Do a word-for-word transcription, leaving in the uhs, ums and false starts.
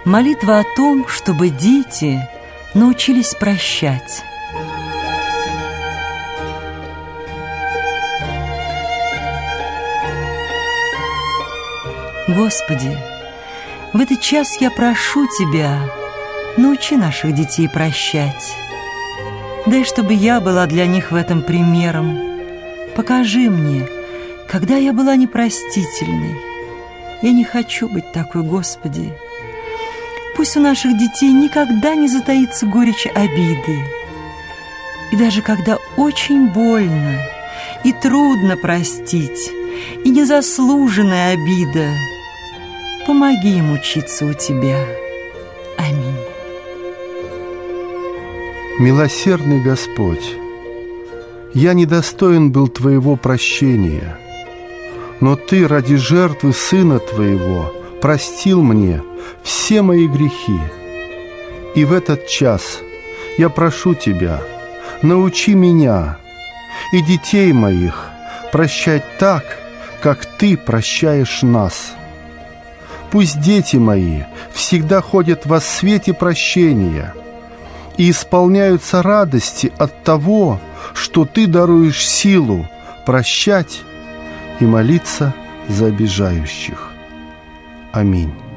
Молитва о том, чтобы дети научились прощать. Господи, в этот час я прошу Тебя, научи наших детей прощать. Дай, чтобы я была для них в этом примером. Покажи мне, когда я была непростительной. Я не хочу быть такой, Господи. Пусть у наших детей никогда не затаится горечь обиды. И даже когда очень больно и трудно простить, и незаслуженная обида, помоги им учиться у Тебя. Аминь. Милосердный Господь, я недостоин был Твоего прощения, но Ты ради жертвы Сына Твоего простил мне все мои грехи. И в этот час я прошу Тебя, научи меня и детей моих прощать так, как Ты прощаешь нас. Пусть дети мои всегда ходят во свете прощения и исполняются радости от того, что Ты даруешь силу прощать и молиться за обижающих. Аминь.